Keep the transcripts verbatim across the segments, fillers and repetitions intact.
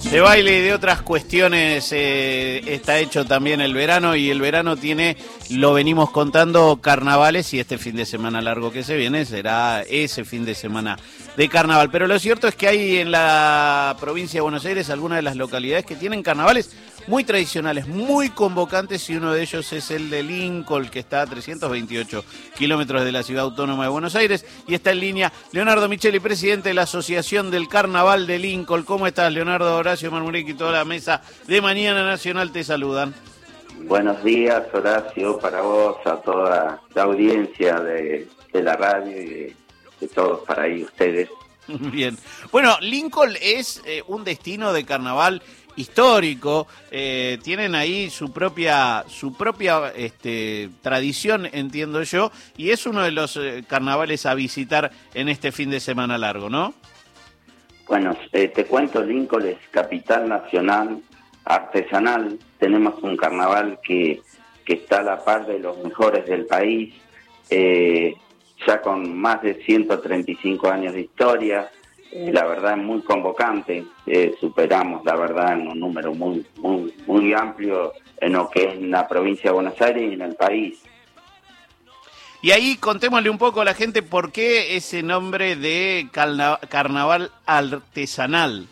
De baile y de otras cuestiones eh, está hecho también el verano, y el verano tiene, lo venimos contando, carnavales, y este fin de semana largo que se viene será ese fin de semana de carnaval. Pero lo cierto es que hay en la provincia de Buenos Aires algunas de las localidades que tienen carnavales muy tradicionales, muy convocantes, y uno de ellos es el de Lincoln, que está a trescientos veintiocho kilómetros de la ciudad autónoma de Buenos Aires, y está en línea Leonardo Micheli, presidente de la Asociación del Carnaval de Lincoln. ¿Cómo estás, Leonardo? Horacio Marmurek y toda la mesa de Mañana Nacional te saludan. Buenos días, Horacio, para vos, a toda la audiencia de, de la radio y de, de todos para ahí ustedes. Bien. Bueno, Lincoln es eh, un destino de carnaval histórico, eh, tienen ahí su propia su propia este, tradición, entiendo yo, y es uno de los eh, carnavales a visitar en este fin de semana largo, ¿no? Bueno, eh, te cuento, Lincoln es capital nacional artesanal. Tenemos un carnaval que, que está a la par de los mejores del país, eh, ya con más de ciento treinta y cinco años de historia. La verdad es muy convocante, eh, superamos la verdad en un número muy muy muy amplio en lo que es la provincia de Buenos Aires y en el país. Y ahí contémosle un poco a la gente por qué ese nombre de carna- carnaval artesanal.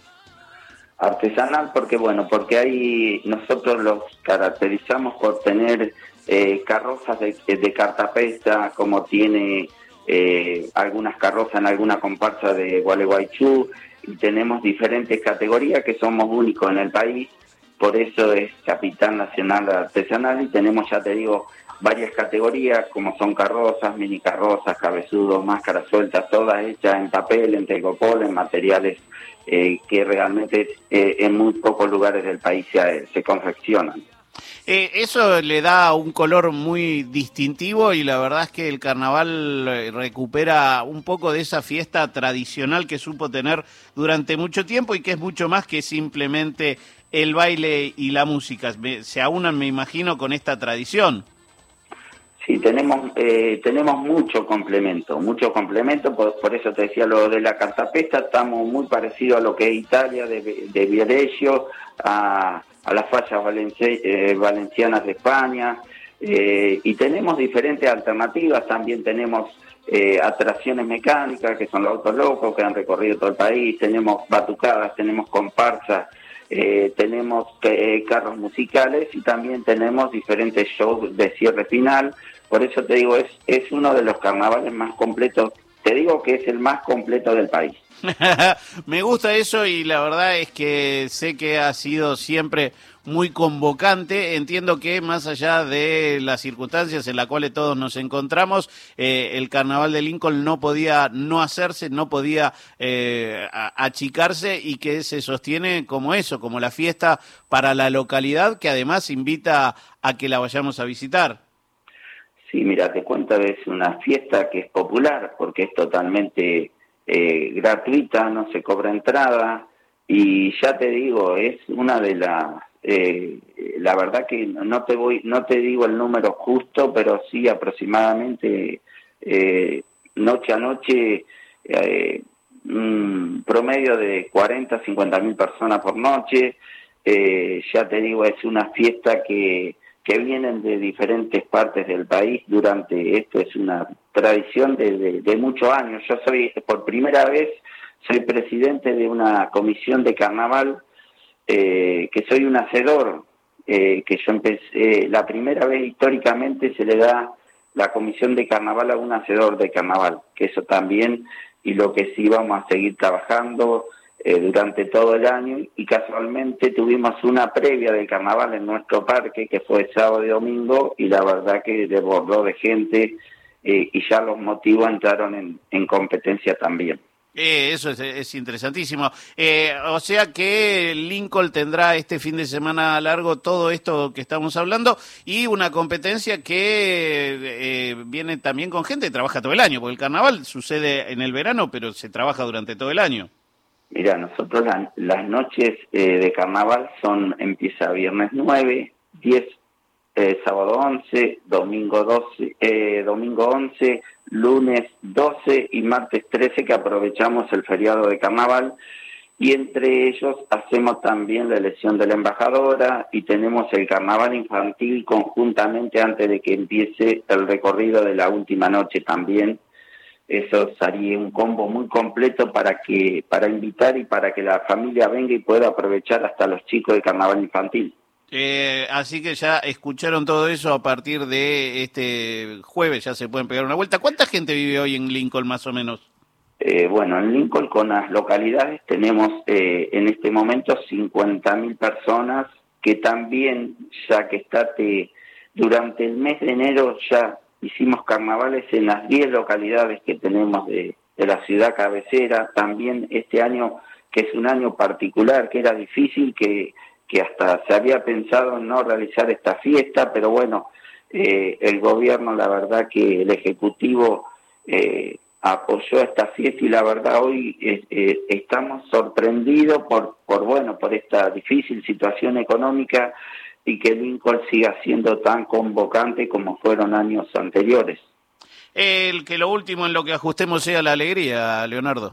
Artesanal porque bueno, porque ahí nosotros los caracterizamos por tener eh, carrozas de, de cartapesta, como tiene Eh, algunas carrozas en alguna comparsa de Gualeguaychú, y tenemos diferentes categorías que somos únicos en el país, por eso es capital nacional artesanal, y tenemos, ya te digo, varias categorías como son carrozas, mini carrozas, cabezudos, máscaras sueltas, todas hechas en papel, en tegopol, en materiales eh, que realmente eh, en muy pocos lugares del país se, se confeccionan. Eh, eso le da un color muy distintivo, y la verdad es que el carnaval recupera un poco de esa fiesta tradicional que supo tener durante mucho tiempo, y que es mucho más que simplemente el baile y la música. Se aunan, me imagino, con esta tradición. Sí, tenemos eh, tenemos mucho complemento, mucho complemento, por, por eso te decía lo de la cartapesta, estamos muy parecidos a lo que es Italia, de, de Viareggio, a, a las fallas valenci- eh, valencianas de España, eh, y tenemos diferentes alternativas. También tenemos eh, atracciones mecánicas, que son los autos locos, que han recorrido todo el país, tenemos batucadas, tenemos comparsas, Eh, tenemos eh, carros musicales, y también tenemos diferentes shows de cierre final. Por eso te digo, es, es uno de los carnavales más completos, te digo que es el más completo del país. Me gusta eso, y la verdad es que sé que ha sido siempre muy convocante. Entiendo que más allá de las circunstancias en las cuales todos nos encontramos, eh, el carnaval de Lincoln no podía no hacerse, no podía eh, achicarse, y que se sostiene como eso, como la fiesta para la localidad, que además invita a que la vayamos a visitar. Sí, mira, te cuento, es una fiesta que es popular porque es totalmente eh, gratuita, no se cobra entrada, y ya te digo, es una de las, eh, la verdad que no te voy, no te digo el número justo, pero sí aproximadamente eh, noche a noche eh, un promedio de cuarenta, cincuenta mil personas por noche. Eh, ya te digo, es una fiesta que que vienen de diferentes partes del país. Durante esto es una tradición de, de, de muchos años. Yo soy, por primera vez, soy presidente de una comisión de carnaval, eh, que soy un hacedor, eh, que yo empecé, la primera vez históricamente se le da la comisión de carnaval a un hacedor de carnaval, que eso también, y lo que sí vamos a seguir trabajando Eh, durante todo el año, y casualmente tuvimos una previa del carnaval en nuestro parque, que fue sábado y domingo, y la verdad que desbordó de gente, eh, y ya los motivos entraron en, en competencia también. Eh, eso es, es interesantísimo. Eh, o sea que Lincoln tendrá este fin de semana largo todo esto que estamos hablando, y una competencia que eh, viene también con gente que trabaja todo el año, porque el carnaval sucede en el verano, pero se trabaja durante todo el año. Mira, nosotros la, las noches eh, de carnaval son, empieza viernes nueve, diez, eh, sábado once, domingo doce, eh, domingo once, lunes doce y martes trece, que aprovechamos el feriado de carnaval. y entre ellos hacemos también la elección de la embajadora y tenemos el carnaval infantil conjuntamente antes de que empiece el recorrido de la última noche también. Eso sería un combo muy completo para que para invitar y para que la familia venga y pueda aprovechar hasta los chicos del carnaval infantil. Eh, así que ya escucharon todo eso a partir de este jueves, ya se pueden pegar una vuelta. ¿Cuánta gente vive hoy en Lincoln más o menos? Eh, bueno, en Lincoln con las localidades tenemos eh, en este momento cincuenta mil personas que también, ya que está te, durante el mes de enero ya hicimos carnavales en las diez localidades que tenemos de, de la ciudad cabecera. También este año, que es un año particular, que era difícil, que, que hasta se había pensado en no realizar esta fiesta, pero bueno, eh, el gobierno, la verdad que el Ejecutivo eh, apoyó esta fiesta y la verdad hoy eh, eh, estamos sorprendidos por, por, bueno, por esta difícil situación económica y que Lincoln siga siendo tan convocante como fueron años anteriores. El que lo último en lo que ajustemos sea la alegría, Leonardo.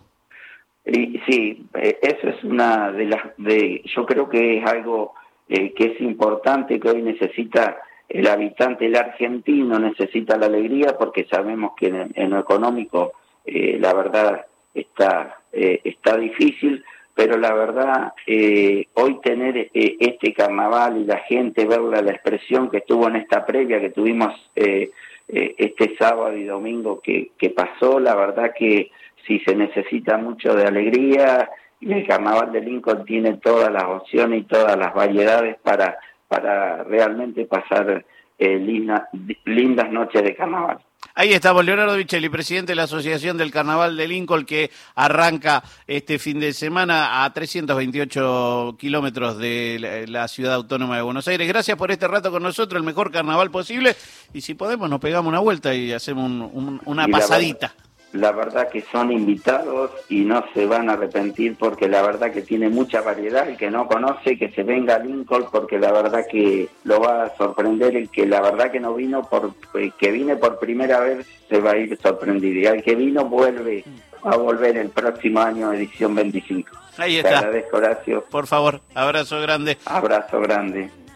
Y, sí, eh, eso es una de las, de, yo creo que es algo eh, que es importante, que hoy necesita el habitante, el argentino necesita la alegría, porque sabemos que en, en lo económico eh, la verdad está, eh, está difícil, pero la verdad, eh, hoy tener eh, este carnaval y la gente verla, la expresión que estuvo en esta previa que tuvimos eh, eh, este sábado y domingo que, que pasó, la verdad que sí se necesita mucho de alegría y el carnaval de Lincoln tiene todas las opciones y todas las variedades para, para realmente pasar eh, linda, lindas noches de carnaval. Ahí estamos, Leonardo Bichelli, presidente de la Asociación del Carnaval de Lincoln, que arranca este fin de semana a trescientos veintiocho kilómetros de la ciudad autónoma de Buenos Aires. Gracias por este rato con nosotros, el mejor carnaval posible. Y si podemos, nos pegamos una vuelta y hacemos un, un, una y pasadita. La verdad, la verdad que son invitados y no se van a arrepentir, porque la verdad que tiene mucha variedad. El que no conoce, que se venga a Lincoln, porque la verdad que lo va a sorprender. El que la verdad que no vino, por que vine por primera vez, se va a ir sorprendido. Y al que vino, vuelve a volver el próximo año, edición veinticinco. Ahí está. Te agradezco, Horacio. Por favor, abrazo grande. Abrazo grande.